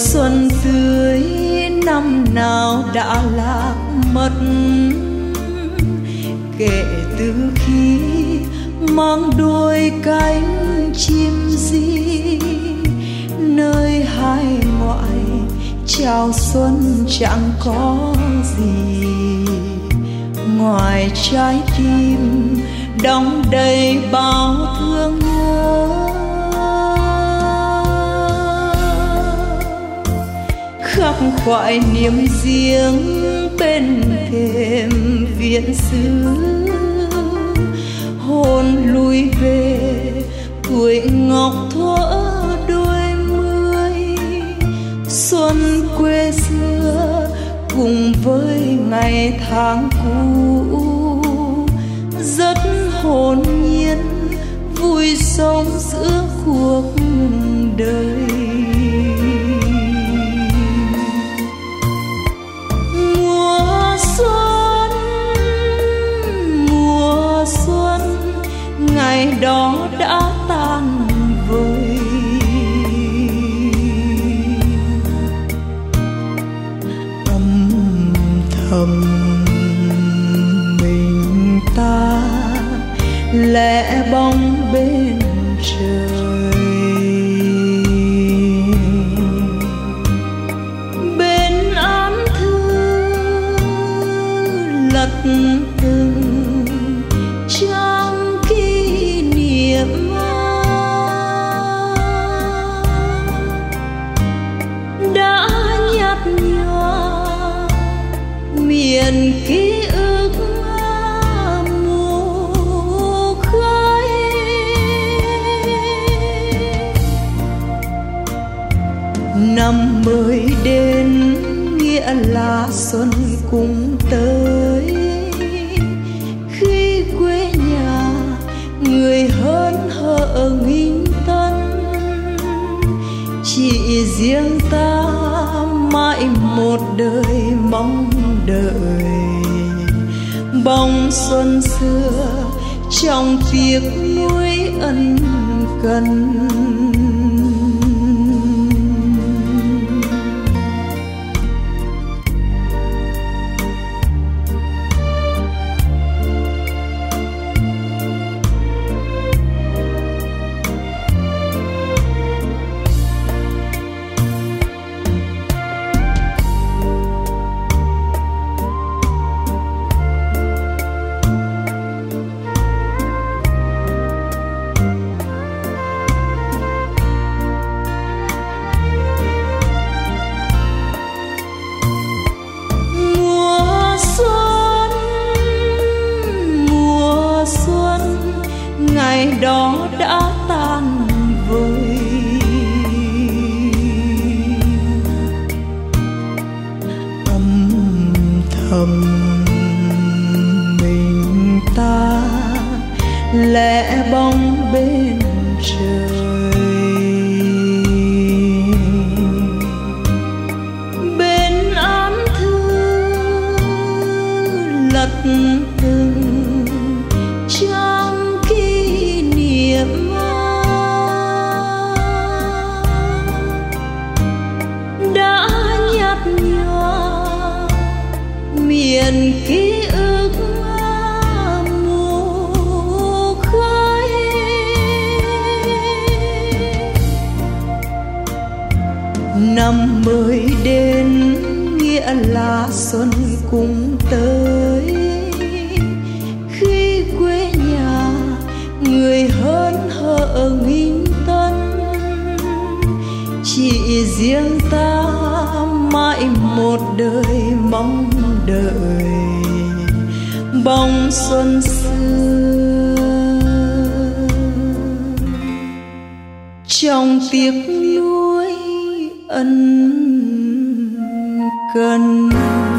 xuân tươi năm nào đã lạc mất, kể từ khi mang đuôi cánh chim di nơi hải ngoại. Chào xuân chẳng có gì ngoài trái tim đong đầy bao thương nhớ, khắc khoải niềm riêng bên thềm viện xứ. Hồn lùi về tuổi ngọc thuở đôi mươi, xuân quê xưa cùng với ngày tháng cũ rất hồn nhiên vui sống giữa cuộc đời. Mùa xuân ngày đó đã tan vơi, âm thầm mình ta lẻ bóng bên trời. Bên án thư lật từng trang kỷ niệm, đã nhạt nhòa miền ký ức mù khói. Năm mới đến nghĩa là xuân cũng tới, khi quê nhà người hớn hở nghinh tân. Chỉ riêng ta mãi một đời mong đợi bóng xuân xưa trong tiếc nuối ân cần. Ngày đó đã tan vơi, âm thầm mình ta lẻ bóng bên trời. Bên án thư lật từng trang kỷ niệm, đã nhạt nhòa miền ký ức mù khói. Năm mới đến nghĩa là xuân cũng tới, khi quê nhà người hớn hở nghinh tân. Chỉ riêng ta mãi một đời mong đợi bóng xuân xưa trong tiếc nuối ân cần.